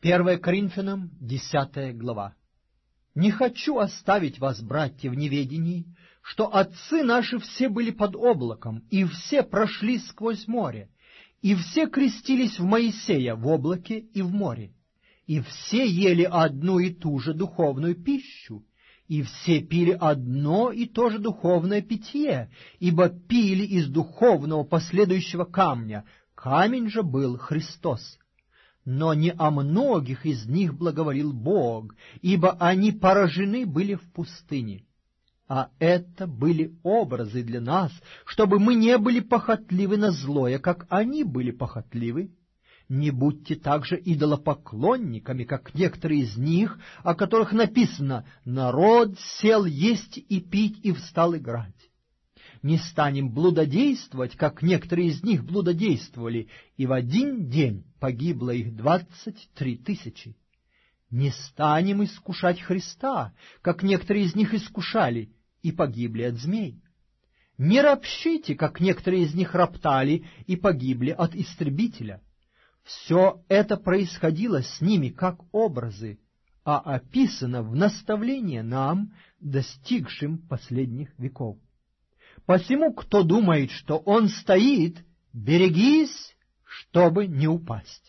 1 Коринфянам, 10 глава. «Не хочу оставить вас, братья, в неведении, что отцы наши все были под облаком, и все прошли сквозь море, и все крестились в Моисея в облаке и в море, и все ели одну и ту же духовную пищу, и все пили одно и то же духовное питье, ибо пили из духовного последующего камня, камень же был Христос. Но не о многих из них благоволил Бог, ибо они поражены были в пустыне. А это были образы для нас, чтобы мы не были похотливы на злое, как они были похотливы. Не будьте также идолопоклонниками, как некоторые из них, о которых написано: «Народ сел есть и пить и встал играть». Не станем блудодействовать, как некоторые из них блудодействовали, и в один день погибло их 23 000. Не станем искушать Христа, как некоторые из них искушали, и погибли от змей. Не ропщите, как некоторые из них роптали, и погибли от истребителя. Все это происходило с ними как образы, а описано в наставление нам, достигшим последних веков. Посему, кто думает, что он стоит, берегись, чтобы не упасть.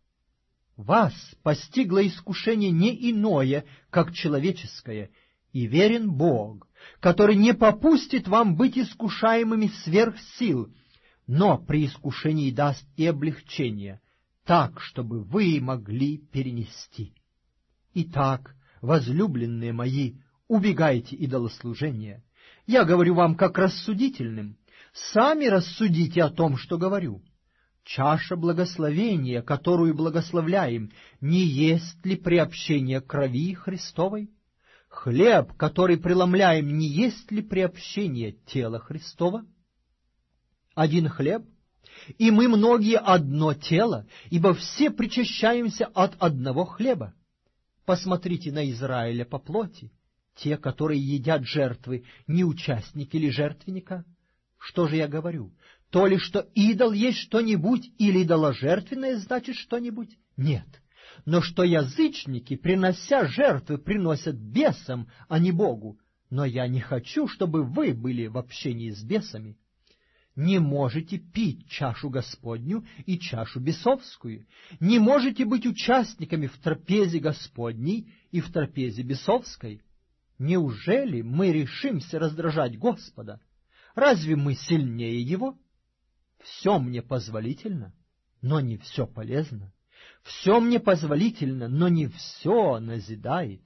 Вас постигло искушение не иное, как человеческое, и верен Бог, который не попустит вам быть искушаемыми сверх сил, но при искушении даст и облегчение, так, чтобы вы могли перенести. Итак, возлюбленные мои, убегайте идолослужения. Я говорю вам как рассудительным. Сами рассудите о том, что говорю. Чаша благословения, которую благословляем, не есть ли приобщение крови Христовой? Хлеб, который преломляем, не есть ли приобщение тела Христова? Один хлеб, и мы многие одно тело, ибо все причащаемся от одного хлеба. Посмотрите на Израиля по плоти. Те, которые едят жертвы, не участники ли жертвенника? Что же я говорю? То ли, что идол есть что-нибудь, или идоложертвенное значит что-нибудь? Нет. Но что язычники, принося жертвы, приносят бесам, а не Богу. Но я не хочу, чтобы вы были в общении с бесами. Не можете пить чашу Господню и чашу бесовскую. Не можете быть участниками в трапезе Господней и в трапезе бесовской. Неужели мы решимся раздражать Господа? Разве мы сильнее Его? Все мне позволительно, но не все полезно. Все мне позволительно, но не все назидает.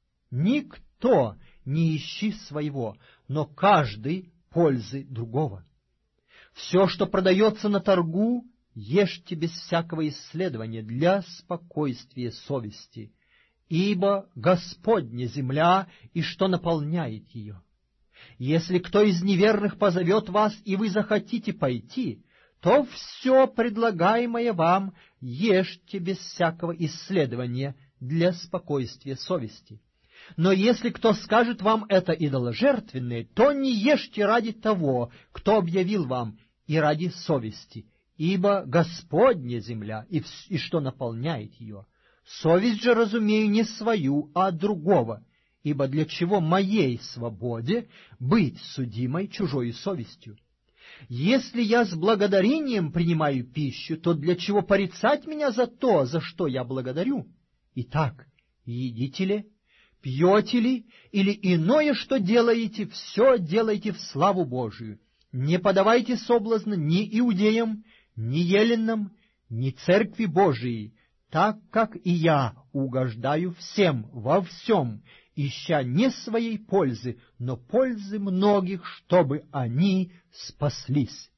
Никто не ищи своего, но каждый пользы другого. Все, что продается на торгу, ешьте без всякого исследования для спокойствия совести, ибо Господня земля и что наполняет ее. Если кто из неверных позовет вас, и вы захотите пойти, то все предлагаемое вам ешьте без всякого исследования для спокойствия совести. Но если кто скажет вам это идоложертвенное, то не ешьте ради того, кто объявил вам, и ради совести, ибо Господня земля и что наполняет ее. Совесть же разумею не свою, а другого, ибо для чего моей свободе быть судимой чужой совестью? Если я с благодарением принимаю пищу, то для чего порицать меня за то, за что я благодарю? Итак, едите ли, пьете ли, или иное, что делаете, все делайте в славу Божию. Не подавайте соблазна ни иудеям, ни еленам, ни церкви Божией, так как и я угождаю всем во всем, ища не своей пользы, но пользы многих, чтобы они спаслись.